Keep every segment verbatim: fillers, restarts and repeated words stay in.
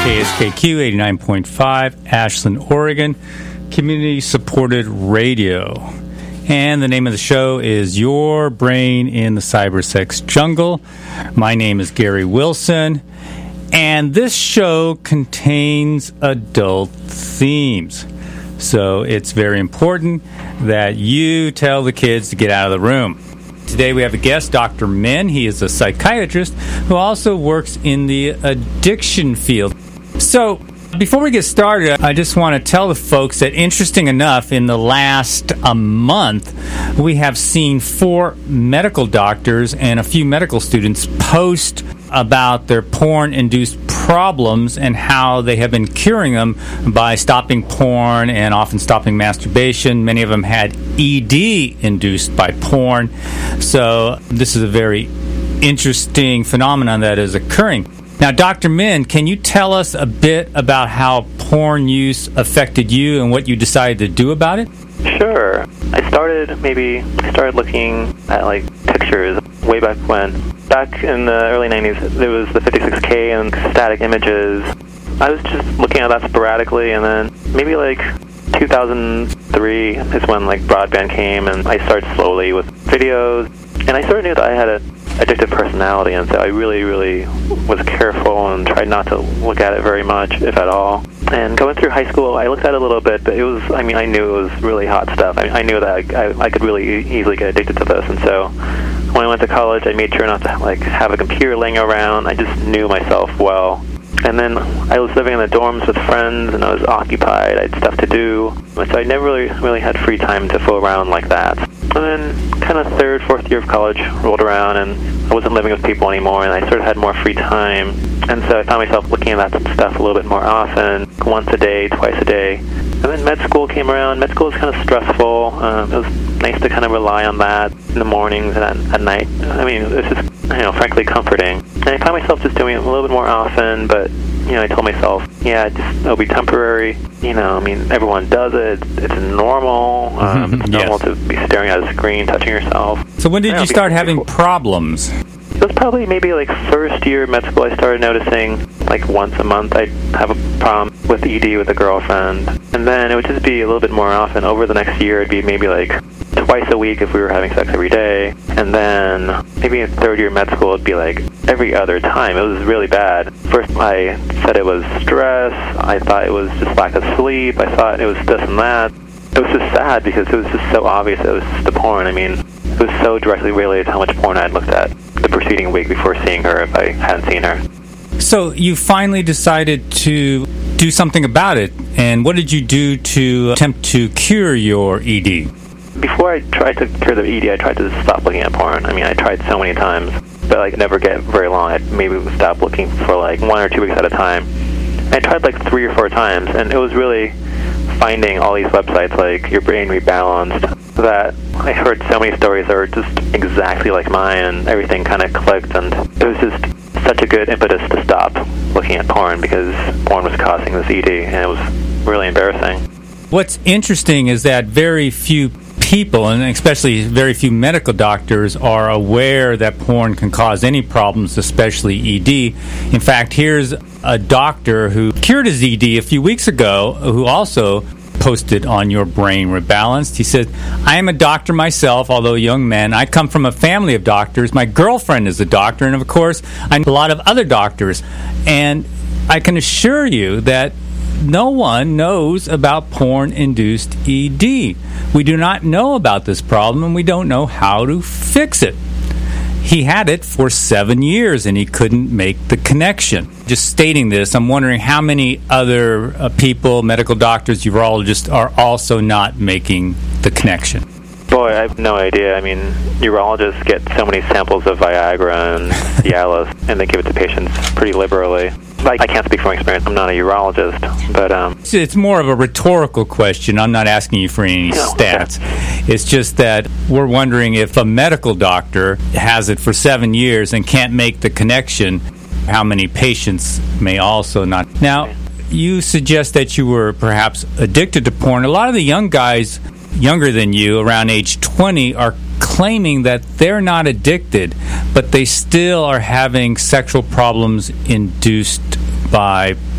K S K Q eighty-nine point five, Ashland, Oregon, community-supported radio. And the name of the show is Your Brain in the Cybersex Jungle. My name is Gary Wilson, and this show contains adult themes. So it's very important that you tell the kids to get out of the room. Today we have a guest, Doctor Min. He is a psychiatrist who also works in the addiction field. So, before we get started, I just want to tell the folks that, interesting enough, in the last a month, we have seen four medical doctors and a few medical students post about their porn-induced problems and how they have been curing them by stopping porn and often stopping masturbation. Many of them had E D induced by porn. So this is a very interesting phenomenon that is occurring. Now, Doctor Min, can you tell us a bit about how porn use affected you and what you decided to do about it? Sure. I started maybe I started looking at like pictures way back when. Back in the early nineties, there was the fifty-six K and static images. I was just looking at that sporadically, and then maybe like two thousand three is when like broadband came, and I started slowly with videos. And I sort of knew that I had a addictive personality, and so I really, really was careful and tried not to look at it very much, if at all. And going through high school, I looked at it a little bit, but it was, I mean, I knew it was really hot stuff. I, I knew that I, I, I could really e- easily get addicted to this, and so when I went to college, I made sure not to like have a computer laying around. I just knew myself well. And then I was living in the dorms with friends, and I was occupied. I had stuff to do, so I never really, really had free time to fool around like that. And then kind of third, fourth year of college rolled around, and I wasn't living with people anymore, and I sort of had more free time. And so I found myself looking at that stuff a little bit more often, once a day, twice a day. And then med school came around. Med school was kind of stressful. Um, it was nice to kind of rely on that in the mornings and at, at night. I mean, it was just, you know, frankly comforting. And I found myself just doing it a little bit more often, but, you know, I told myself, yeah, just, it'll be temporary. You know, I mean, everyone does it. It's normal. Um, it's normal yes. to be staring at a screen, touching yourself. So when did you start having cool. problems? It was probably maybe like first year of med school. I started noticing like once a month I'd have a problem with E D with a girlfriend. And then it would just be a little bit more often. Over the next year, it'd be maybe like twice a week if we were having sex every day. And then maybe in third year med school, it'd be like every other time. It was really bad. First, I said it was stress. I thought it was just lack of sleep. I thought it was this and that. It was just sad because it was just so obvious it was just the porn. I mean, it was so directly related to how much porn I had looked at the preceding week before seeing her if I hadn't seen her. So you finally decided to do something about it. And what did you do to attempt to cure your E D? Before I tried to cure the E D, I tried to stop looking at porn. I mean, I tried so many times, but I could never get very long. I maybe would stop looking for like one or two weeks at a time. I tried like three or four times, and it was really finding all these websites like Your Brain Rebalanced that I heard so many stories that were just exactly like mine, and everything kind of clicked, and it was just such a good impetus to stop looking at porn because porn was causing this E D, and it was really embarrassing. What's interesting is that very few people, and especially very few medical doctors, are aware that porn can cause any problems, especially E D. In fact, here's a doctor who cured his E D a few weeks ago who also posted on Your Brain Rebalanced. He said, I am a doctor myself, although a young man. I come from a family of doctors. My girlfriend is a doctor, and of course, I know a lot of other doctors. And I can assure you that no one knows about porn-induced E D. We do not know about this problem, and we don't know how to fix it. He had it for seven years, and he couldn't make the connection. Just stating this, I'm wondering how many other uh, people, medical doctors, urologists, are also not making the connection. Boy, I have no idea. I mean, urologists get so many samples of Viagra and Cialis, and they give it to patients pretty liberally. I, I can't speak from experience. I'm not a urologist, but um, it's more of a rhetorical question. I'm not asking you for any no, stats. Okay. It's just that we're wondering if a medical doctor has it for seven years and can't make the connection, how many patients may also not. Now, you suggest that you were perhaps addicted to porn. A lot of the young guys, younger than you, around age twenty, are claiming that they're not addicted, but they still are having sexual problems induced by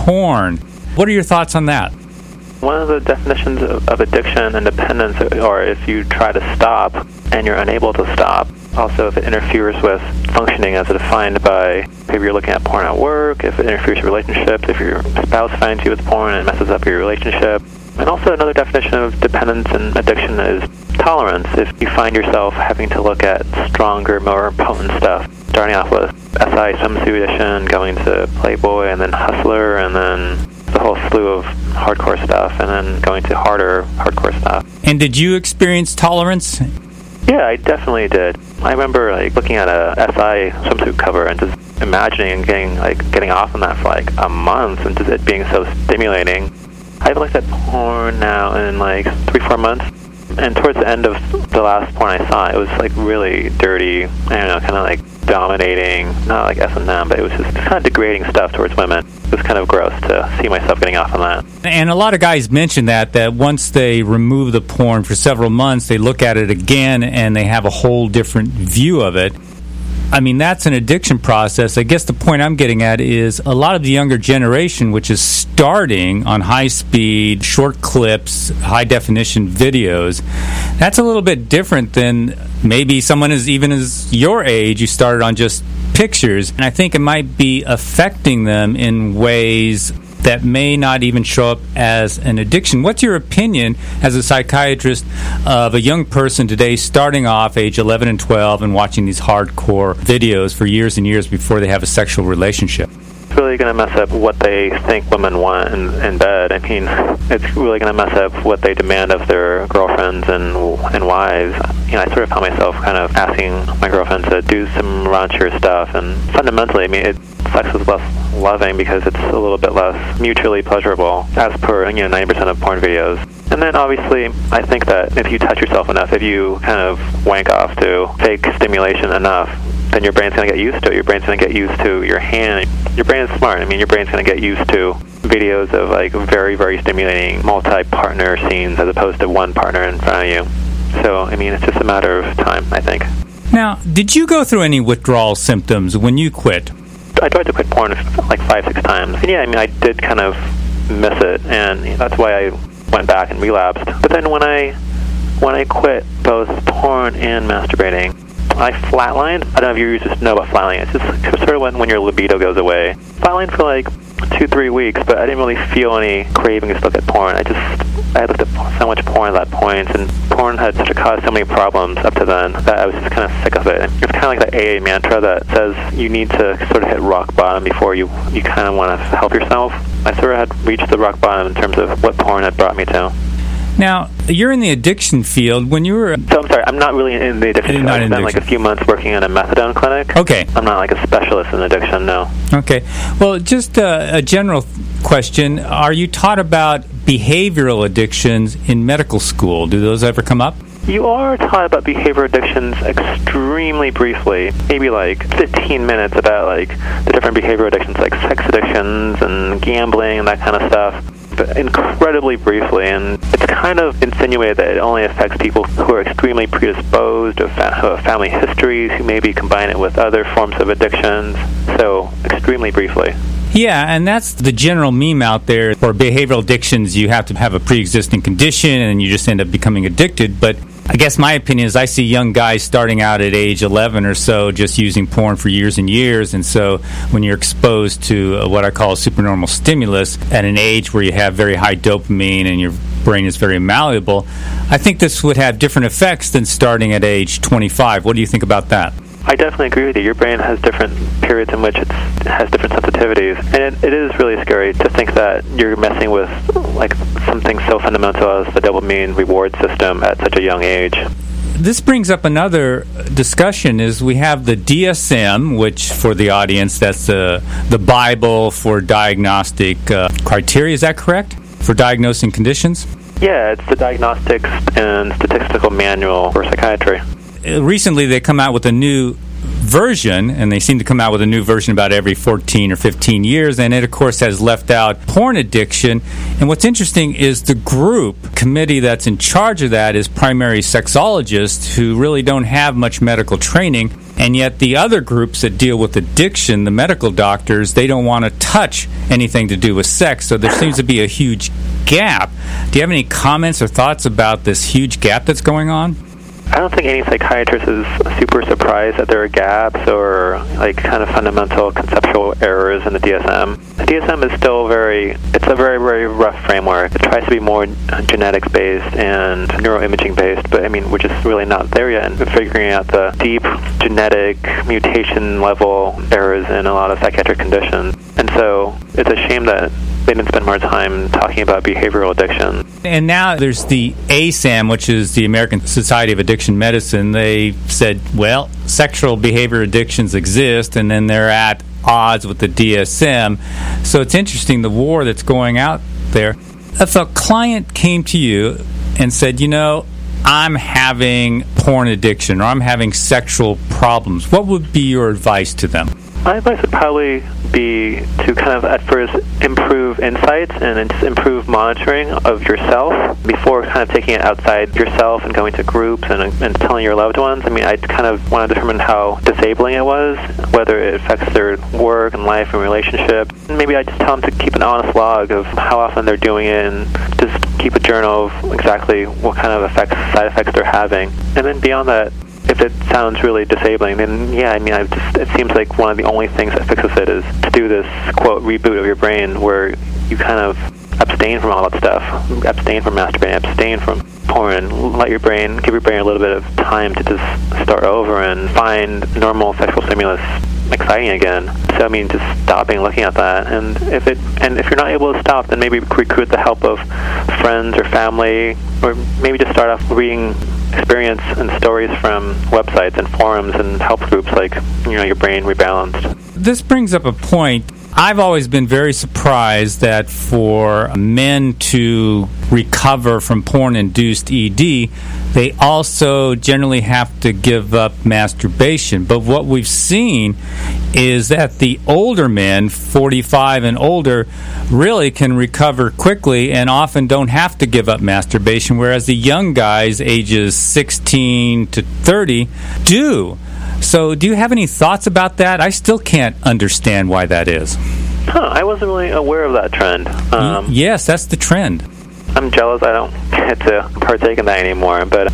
porn. What are your thoughts on that? One of the definitions of, of addiction and dependence, or if you try to stop and you're unable to stop, also if it interferes with functioning as defined by, maybe you're looking at porn at work, if it interferes with relationships, if your spouse finds you with porn and messes up your relationship. And also another definition of dependence and addiction is tolerance. If you find yourself having to look at stronger, more potent stuff, starting off with S I Swimsuit Edition, going to Playboy, and then Hustler, and then the whole slew of hardcore stuff, and then going to harder hardcore stuff. And did you experience tolerance? Yeah, I definitely did. I remember like looking at a S I swimsuit cover and just imagining and getting like getting off on that for like a month, and just it being so stimulating. I've looked at porn now in like three, four months, and towards the end of the last porn I saw, it was like really dirty, I don't know, kind of like dominating, not like S and M, but it was just kind of degrading stuff towards women. It was kind of gross to see myself getting off on that. And a lot of guys mention that, that once they remove the porn for several months, they look at it again and they have a whole different view of it. I mean, that's an addiction process. I guess the point I'm getting at is a lot of the younger generation, which is starting on high-speed, short clips, high-definition videos, that's a little bit different than maybe someone is even as your age, you started on just pictures. And I think it might be affecting them in ways that may not even show up as an addiction. What's your opinion as a psychiatrist of a young person today starting off age eleven and twelve and watching these hardcore videos for years and years before they have a sexual relationship? It's really going to mess up what they think women want in, in bed. I mean, it's really going to mess up what they demand of their girlfriends and and wives. You know, I sort of found myself kind of asking my girlfriend to do some raunchier stuff, and fundamentally, I mean, it sex is less loving because it's a little bit less mutually pleasurable, as per, you know, ninety percent of porn videos. And then obviously, I think that if you touch yourself enough, if you kind of wank off to fake stimulation enough, then your brain's going to get used to it. Your brain's going to get used to your hand. Your brain is smart. I mean, your brain's going to get used to videos of like very, very stimulating multi-partner scenes as opposed to one partner in front of you. So, I mean, it's just a matter of time, I think. Now, did you go through any withdrawal symptoms when you quit? I tried to quit porn like five, six times. And yeah, I mean, I did kind of miss it, and that's why I went back and relapsed. But then when I when I quit both porn and masturbating, I flatlined. I don't know if you just know about flatlining. It's just sort of when, when your libido goes away. Flatlined for like two, three weeks, but I didn't really feel any cravings to look at porn. I just, I had looked at so much porn at that point, and porn had such a caused so many problems up to then that I was just kind of sick of it. It's kind of like that A A mantra that says you need to sort of hit rock bottom before you, you kind of want to help yourself. I sort of had reached the rock bottom in terms of what porn had brought me to. Now, you're in the addiction field. When you were... So, I'm sorry, I'm not really in the addiction field. I spent like a few months working in a methadone clinic. Okay. I'm not like a specialist in addiction, no. Okay. Well, just uh, a general question. Are you taught about behavioral addictions in medical school? Do those ever come up? You are taught about behavior addictions extremely briefly, maybe like fifteen minutes about like the different behavioral addictions, like sex addictions and gambling and that kind of stuff. But incredibly briefly, and it's kind of insinuated that it only affects people who are extremely predisposed, who have family histories, who maybe combine it with other forms of addictions. So, extremely briefly. Yeah, and that's the general meme out there. For behavioral addictions, you have to have a pre-existing condition, and you just end up becoming addicted. But I guess my opinion is I see young guys starting out at age eleven or so just using porn for years and years. And so when you're exposed to uh, what I call a supernormal stimulus at an age where you have very high dopamine and your brain is very malleable, I think this would have different effects than starting at age twenty-five. What do you think about that? I definitely agree with you. Your brain has different periods in which it's, it has different sensitivities. And it, it is really scary to think that you're messing with like something so fundamental as the dopamine reward system at such a young age. This brings up another discussion, is we have the D S M, which for the audience, that's the, the Bible for diagnostic uh, criteria. Is that correct? For diagnosing conditions? Yeah, it's the Diagnostics and Statistical Manual for Psychiatry. Recently, they come out with a new version, and they seem to come out with a new version about every fourteen or fifteen years, and it, of course, has left out porn addiction. And what's interesting is the group committee that's in charge of that is primary sexologists who really don't have much medical training. And yet the other groups that deal with addiction, the medical doctors, they don't want to touch anything to do with sex. So there seems to be a huge gap. Do you have any comments or thoughts about this huge gap that's going on? I don't think any psychiatrist is super surprised that there are gaps or like kind of fundamental conceptual errors in the D S M. The D S M is still very, it's a very, very rough framework. It tries to be more genetics-based and neuroimaging-based, but I mean, we're just really not there yet in figuring out the deep genetic mutation-level errors in a lot of psychiatric conditions. And so it's a shame that they didn't spend more time talking about behavioral addiction. And now there's the A S A M, which is the American Society of Addiction Medicine. They said, well, sexual behavior addictions exist, and then they're at odds with the D S M. So it's interesting, the war that's going out there. If a client came to you and said, you know, I'm having porn addiction or I'm having sexual problems, what would be your advice to them? My advice would probably be to kind of at first improve insights and just improve monitoring of yourself before kind of taking it outside yourself and going to groups and, and telling your loved ones. I mean, I kind of want to determine how disabling it was, whether it affects their work and life and relationship. And maybe I just tell them to keep an honest log of how often they're doing it and just keep a journal of exactly what kind of effects, side effects they're having. And then beyond that, if it sounds really disabling, then yeah, I mean, I just, it seems like one of the only things that fixes it is to do this, quote, reboot of your brain where you kind of abstain from all that stuff, abstain from masturbating, abstain from porn, let your brain, give your brain a little bit of time to just start over and find normal sexual stimulus exciting again. So I mean, just stopping looking at that, and if it and if you're not able to stop, then maybe recruit the help of friends or family, or maybe just start off reading experience and stories from websites and forums and help groups like, you know, Your Brain Rebalanced. This brings up a point. I've always been very surprised that for men to recover from porn-induced E D, they also generally have to give up masturbation. But what we've seen is that the older men, forty-five and older, really can recover quickly and often don't have to give up masturbation, whereas the young guys, ages sixteen to thirty, do. So do you have any thoughts about that? I still can't understand why that is. Huh, I wasn't really aware of that trend. Um, y- yes, that's the trend. I'm jealous I don't get to partake in that anymore, but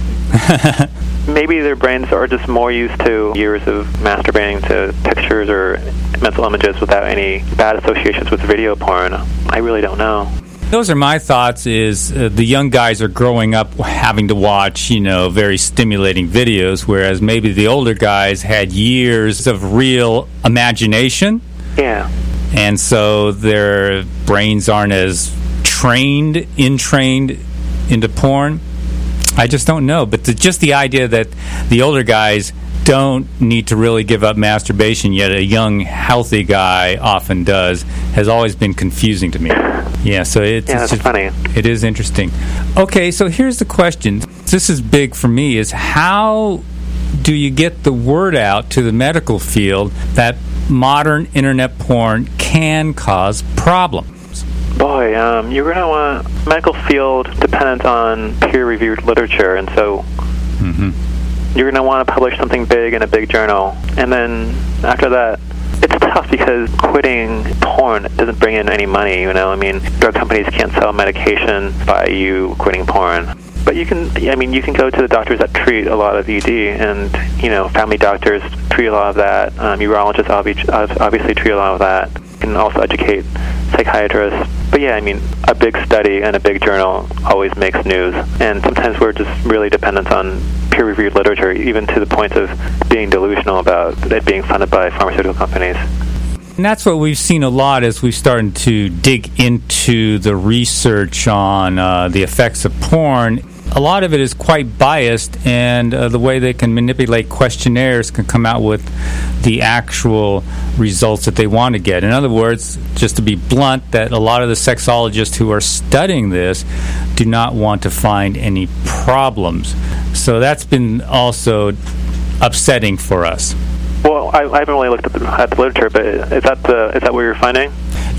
maybe their brains are just more used to years of masturbating to pictures or mental images without any bad associations with video porn. I really don't know. Those are my thoughts, is uh, the young guys are growing up having to watch, you know, very stimulating videos, whereas maybe the older guys had years of real imagination. Yeah. And so their brains aren't as trained, entrained into porn. I just don't know. But the, just the idea that the older guys don't need to really give up masturbation, yet a young, healthy guy often does, has always been confusing to me. Yeah, so it's, yeah, it's that's just, funny. It is interesting. Okay, so here's the question. This is big for me, is how do you get the word out to the medical field that modern internet porn can cause problems? Boy, um, you're going to want medical field dependent on peer-reviewed literature, and so mm-hmm. you're going to want to publish something big in a big journal. And then after that, it's tough because quitting porn doesn't bring in any money, you know? I mean, drug companies can't sell medication by you quitting porn. But you can, I mean, you can go to the doctors that treat a lot of E D, and, you know, family doctors treat a lot of that. Um, urologists obviously treat a lot of that. You can also educate psychiatrists. But yeah, I mean, a big study and a big journal always makes news. And sometimes we're just really dependent on peer-reviewed literature, even to the point of being delusional about it being funded by pharmaceutical companies. And that's what we've seen a lot as we've started to dig into the research on uh, the effects of porn. A lot of it is quite biased, and uh, the way they can manipulate questionnaires can come out with the actual results that they want to get. In other words, just to be blunt, that a lot of the sexologists who are studying this do not want to find any problems. So that's been also upsetting for us. Well, I, I haven't really looked at the, at the literature, but is that the is that what you're finding?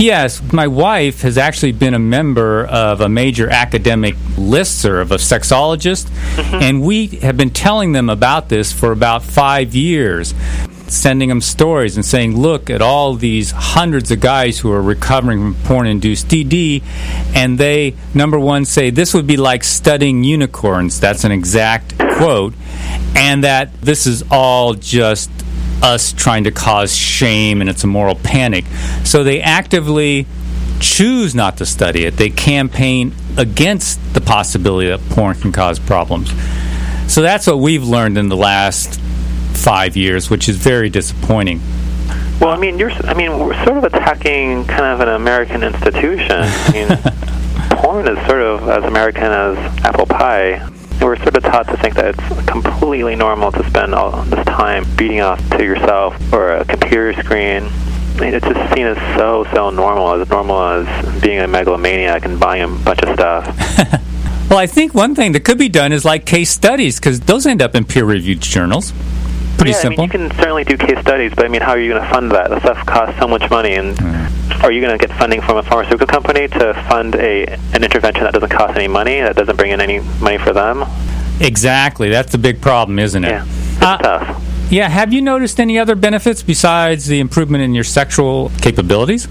Yes, my wife has actually been a member of a major academic listserv of sexologists, mm-hmm. and we have been telling them about this for about five years, sending them stories and saying, look at all these hundreds of guys who are recovering from porn-induced D D, and they, number one, say this would be like studying unicorns. That's an exact quote, and that this is all just us trying to cause shame, and it's a moral panic. So they actively choose not to study it. They campaign against the possibility that porn can cause problems. So that's what we've learned in the last five years, which is very disappointing. Well, I mean, you're. I mean, we're sort of attacking kind of an American institution. I mean, porn is sort of as American as apple pie. And we're sort of taught to think that it's completely normal to spend all this time beating off to yourself or a computer screen. I mean, it's just seen as so, so normal, as normal as being a megalomaniac and buying a bunch of stuff. Well, I think one thing that could be done is like case studies, because those end up in peer-reviewed journals. Pretty yeah, simple. I mean, you can certainly do case studies, but I mean, how are you going to fund that? That stuff costs so much money, and mm. are you going to get funding from a pharmaceutical company to fund a an intervention that doesn't cost any money, that doesn't bring in any money for them? Exactly. That's the big problem, isn't it? Yeah, it's uh, tough. Yeah, have you noticed any other benefits besides the improvement in your sexual capabilities?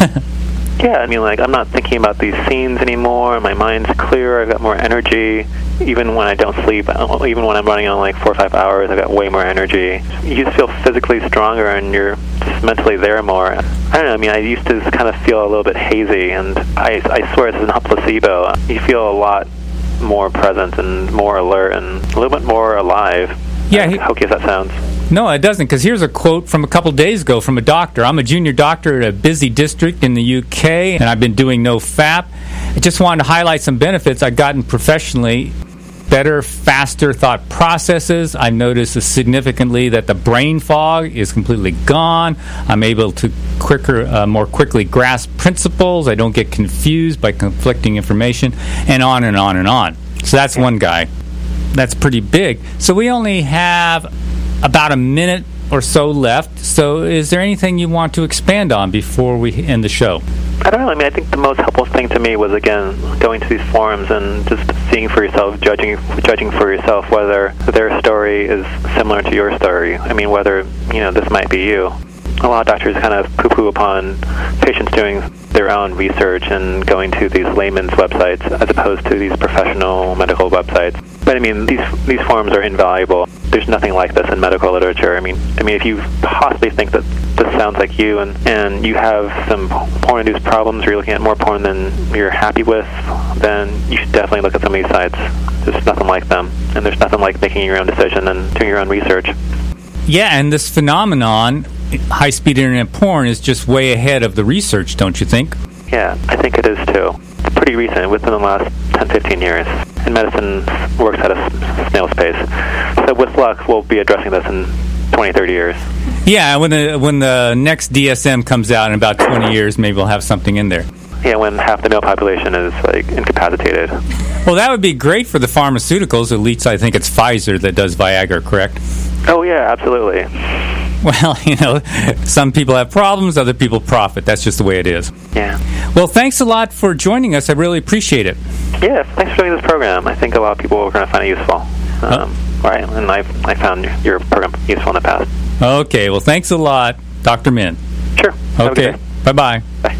Yeah, I mean, like, I'm not thinking about these scenes anymore. My mind's clearer. I've got more energy. Even when I don't sleep, even when I'm running on like four or five hours, I've got way more energy. You just feel physically stronger, and you're just mentally there more. I don't know. I mean, I used to kind of feel a little bit hazy, and I, I swear this is not placebo. You feel a lot more present and more alert and a little bit more alive. Yeah, he- hokey as that sounds. No, it doesn't, because here's a quote from a couple days ago from a doctor. I'm a junior doctor at a busy district in the U K, and I've been doing no FAP. I just wanted to highlight some benefits I've gotten professionally. Better, faster thought processes. I noticed significantly that the brain fog is completely gone. I'm able to quicker, uh, more quickly grasp principles. I don't get confused by conflicting information, and on and on and on. So that's one guy. That's pretty big. So we only have about a minute or so left. So is there anything you want to expand on before we end the show? I don't know. I mean, I think the most helpful thing to me was, again, going to these forums and just seeing for yourself, judging judging for yourself whether their story is similar to your story. I mean, whether, you know, this might be you. A lot of doctors kind of poo-poo upon patients doing their own research and going to these layman's websites as opposed to these professional medical websites. But I mean, these these forums are invaluable. There's nothing like this in medical literature. I mean, I mean, if you possibly think that this sounds like you, and, and you have some porn-induced problems, or you're looking at more porn than you're happy with, then you should definitely look at some of these sites. There's nothing like them, and there's nothing like making your own decision and doing your own research. Yeah, and this phenomenon, high-speed internet porn, is just way ahead of the research, don't you think? Yeah, I think it is too. It's pretty recent, within the last ten, fifteen years. And medicine works at a snail's pace. So with luck, we'll be addressing this in twenty, thirty years. Yeah, when the when the next D S M comes out in about twenty years, maybe we'll have something in there. Yeah, when half the male population is, like, incapacitated. Well, that would be great for the pharmaceuticals. At least I think it's Pfizer that does Viagra, correct? Oh, yeah, absolutely. Well, you know, some people have problems, other people profit. That's just the way it is. Yeah. Well, thanks a lot for joining us. I really appreciate it. Yeah, thanks for doing this program. I think a lot of people are going to find it useful. Um, oh. Right, and I I found your program useful in the past. Okay, well, thanks a lot, Doctor Min. Sure. Okay, bye-bye. Bye.